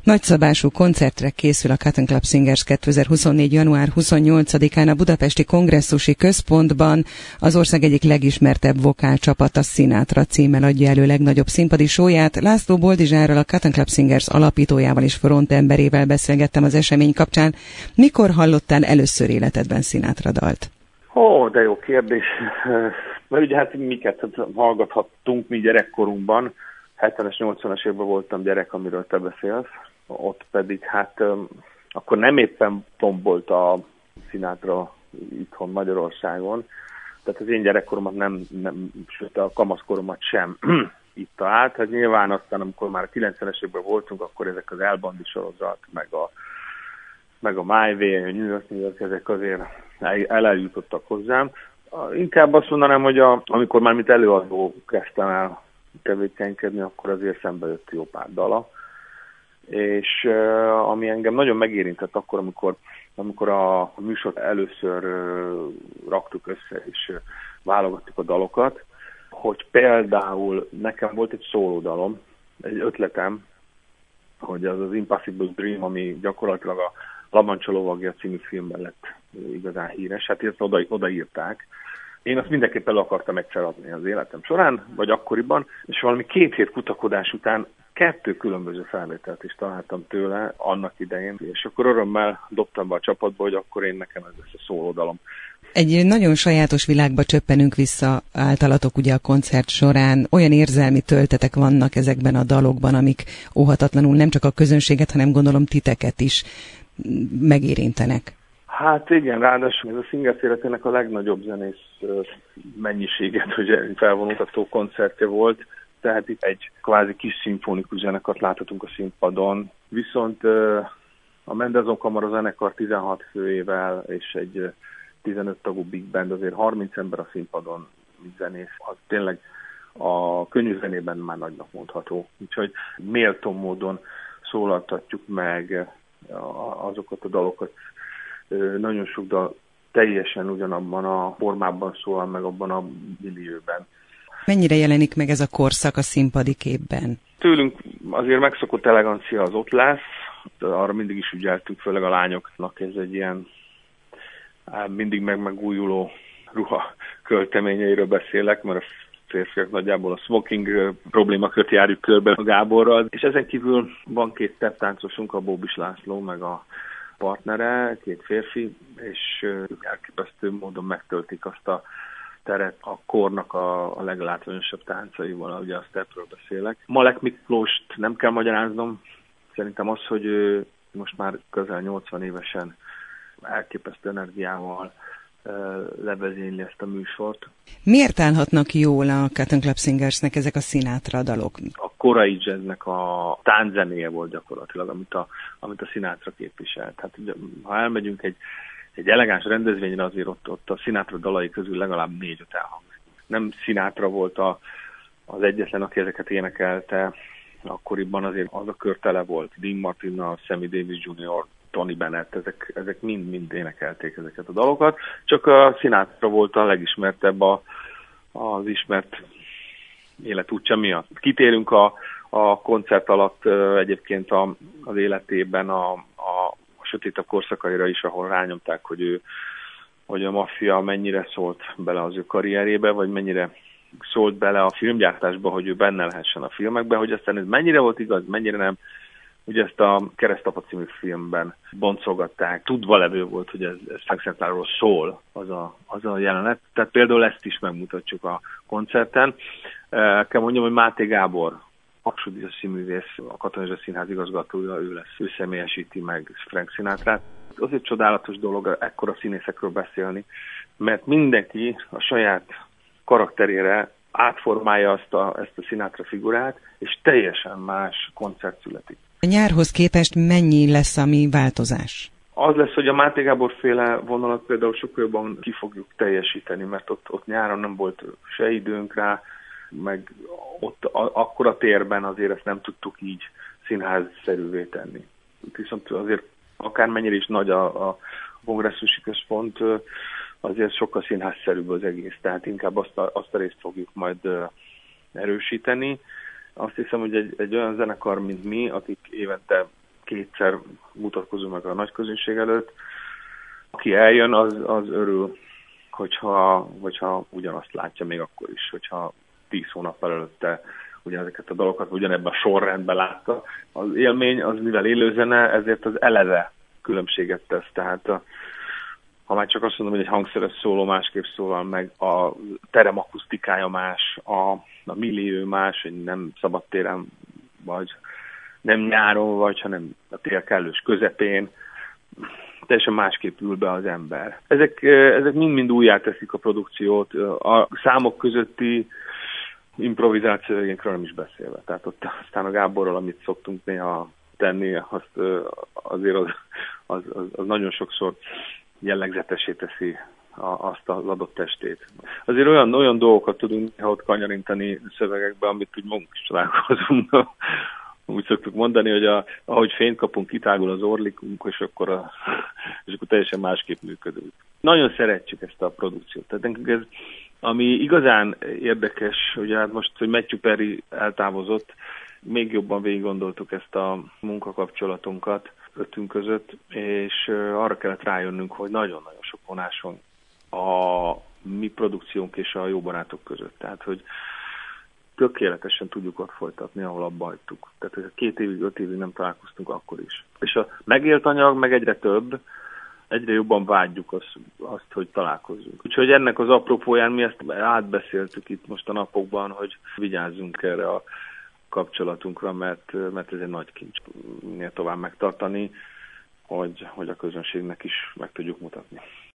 Nagyszabású koncertre készül a Cotton Club Singers 2024. január 28-án a Budapesti Kongresszusi Központban. Az ország egyik legismertebb vokálcsapata Sinatra címmel adja elő legnagyobb színpadi showyát. László Boldizsárral, a Cotton Club Singers alapítójával és frontemberével beszélgettem az esemény kapcsán. Mikor hallottál először életedben Sinatra dalt? Ó, de jó kérdés. Mert ugye hát miket hallgathattunk mi gyerekkorunkban. 70-es, 80-as évben voltam gyerek, amiről te beszélsz. Ott pedig hát akkor nem éppen tombolt a Sinatra itthon Magyarországon. Tehát az én gyerekkoromat nem sőt a kamaszkoromat sem itt talált. Hát nyilván aztán, amikor már a 90-es évben voltunk, akkor ezek az El Bandi sorozat, meg a My Way, a New York, ezek azért eljutottak hozzám. Inkább azt mondanám, hogy amikor már mint előadó kezdtem el tevékenykedni, akkor azért szembe jött jó pár dala. És ami engem nagyon megérintett akkor, amikor a műsort először raktuk össze és válogattuk a dalokat, hogy például nekem volt egy szólódalom, egy ötletem, hogy az Impossible Dream, ami gyakorlatilag a Lamanca lovagja című filmben lett igazán híres, hát ezt odaírták. Én azt mindenképpen el akartam egyszer adni az életem során, vagy akkoriban, és valami 2 hét kutakodás után 2 különböző felvételt is találtam tőle annak idején, és akkor örömmel dobtam be a csapatba, hogy akkor nekem ez lesz a szólódalom. Egy nagyon sajátos világba csöppenünk vissza általatok ugye a koncert során. Olyan érzelmi töltetek vannak ezekben a dalokban, amik óhatatlanul nem csak a közönséget, hanem gondolom titeket is megérintenek. Hát igen, ráadásul ez a Singers életének a legnagyobb zenész mennyiséget, hogy felvonultató koncertje volt, tehát itt egy kvázi kis szimfonikus zenekart láthatunk a színpadon, viszont a Mendelssohn Kamara zenekar 16 főével és egy 15 tagú big band, azért 30 ember a színpadon zenész, az tényleg a könnyű zenében már nagynak mondható. Úgyhogy méltó módon szólaltatjuk meg azokat a dalokat. Nagyon sok dal teljesen ugyanabban a formában szólal meg abban a millióben. Mennyire jelenik meg ez a korszak a színpadi képben? Tőlünk azért megszokott elegancia az ott lesz, arra mindig is ügyeltünk, főleg a lányoknak ez egy ilyen mindig megújuló ruha költeményeiről beszélek, mert a férfiak nagyjából a smoking problémakört járjuk körbe a Gáborral, és ezen kívül van 2 stepptáncosunk, a Bóbis László, meg a partnere, 2 férfi, és ők elképesztő módon megtöltik azt a teret a kornak a leglátványosabb táncaival, ugye a stepről beszélek. Malek Miklóst nem kell magyaráznom, szerintem az, hogy ő most már közel 80 évesen elképesztő energiával levezényli ezt a műsort. Miért állhatnak jól a Cotton Club Singersnek ezek a Sinatra dalok? A korai jazznek a tánczenéje volt gyakorlatilag, amit a Sinatra képviselt. Hát, ha elmegyünk egy elegáns rendezvényre, azért ott a Sinatra dalai közül legalább 4-5 elhangzik. Nem Sinatra volt az egyetlen, aki ezeket énekelte, akkoriban azért az a kör tele volt. Dean Martinnal, Sammy Davis Jr., Tony Bennett, ezek mind énekelték ezeket a dalokat, csak a Sinatra volt a legismertebb az ismert életútja miatt. Kitérünk a koncert alatt egyébként az életében a sötétebb korszakaira is, ahol rányomták, hogy a maffia mennyire szólt bele az ő karrierébe, vagy mennyire szólt bele a filmgyártásba, hogy ő benne lehessen a filmekben, hogy aztán ez mennyire volt igaz, mennyire nem. Ugye ezt a Keresztapa című filmben boncolgatták, tudva levő volt, hogy ez Frank Sinatráról szól az a jelenet. Tehát például ezt is megmutatjuk a koncerten. Kell mondjam, hogy Máté Gábor, Haksudíjas színművész, a Katona Zsesz Színház igazgatója, ő személyesíti meg Frank Sinatrát. Azért csodálatos dolog ekkora színészekről beszélni, mert mindenki a saját karakterére átformálja ezt a Sinatra figurát, és teljesen más koncert születik. A nyárhoz képest mennyi lesz a mi változás? Az lesz, hogy a Máté Gábor féle vonalat például sokkal jobban ki fogjuk teljesíteni, mert ott nyáron nem volt se időnk rá, meg ott akkora térben azért ezt nem tudtuk így színházszerűvé tenni. Viszont azért akármennyire is nagy a kongresszusi központ, azért sokkal színházszerűbb az egész, tehát inkább azt a részt fogjuk majd erősíteni. Azt hiszem, hogy egy olyan zenekar, mint mi, akik évente 2-szer mutatkozunk meg a nagy közönség előtt. Aki eljön, az örül, hogyha ugyanazt látja még akkor is, hogyha 10 hónap előtte ugyanezeket a dolgokat ugyanebben a sorrendben látta. Az élmény, az mivel élőzene, ezért az eleve különbséget tesz. Tehát ha már csak azt mondom, hogy egy hangszeres szóló másképp szólal meg, a terem akusztikája más, a millió más, hogy nem szabadtéren, vagy nem nyáron vagy, hanem a tél kellős közepén, teljesen másképp ül be az ember. Ezek mind-mind újjá teszik a produkciót, a számok közötti improvizációinkről nem is beszélve. Tehát ott aztán a Gáborral, amit szoktunk néha tenni, azért az nagyon sokszor jellegzetessé teszi azt az adott estét. Azért olyan dolgokat tudunk ott kanyarintani szövegekbe, amit úgy magunk is találkozunk. Úgy szoktuk mondani, hogy ahogy fényt kapunk, kitágul az orlikunk, és akkor teljesen másképp működünk. Nagyon szeretjük ezt a produkciót. Tehát ez, ami igazán érdekes, ugye hát most, hogy Matthew Perry eltávozott, még jobban végig gondoltuk ezt a munkakapcsolatunkat ötünk között, és arra kellett rájönnünk, hogy nagyon-nagyon sok vonás van a mi produkciónk és a Jó barátok között. Tehát, hogy tökéletesen tudjuk ott folytatni, ahol abba hagytuk. Tehát 2 évig, 5 évig nem találkoztunk akkor is. És a megélt anyag meg egyre több, egyre jobban vágyjuk azt, hogy találkozzunk. Úgyhogy ennek az apropóján mi ezt átbeszéltük itt most a napokban, hogy vigyázzunk erre a kapcsolatunkra, mert ez egy nagy kincs. Minél tovább megtartani, hogy a közönségnek is meg tudjuk mutatni.